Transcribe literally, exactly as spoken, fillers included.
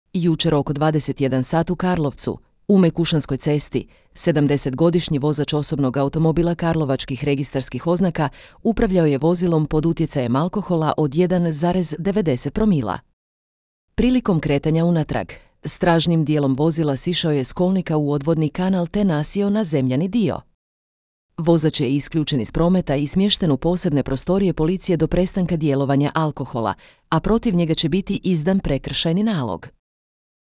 Jučer oko dvadeset jedan sat u Karlovcu, u Mekušanskoj cesti, sedamdesetgodišnji vozač osobnog automobila karlovačkih registarskih oznaka upravljao je vozilom pod utjecajem alkohola od jedan zarez devedeset promila. Prilikom kretanja unatrag, stražnim dijelom vozila sišao je s kolnika u odvodni kanal te nasio na zemljani dio. Vozač je isključen iz prometa i smješten u posebne prostorije policije do prestanka djelovanja alkohola, a protiv njega će biti izdan prekršajni nalog.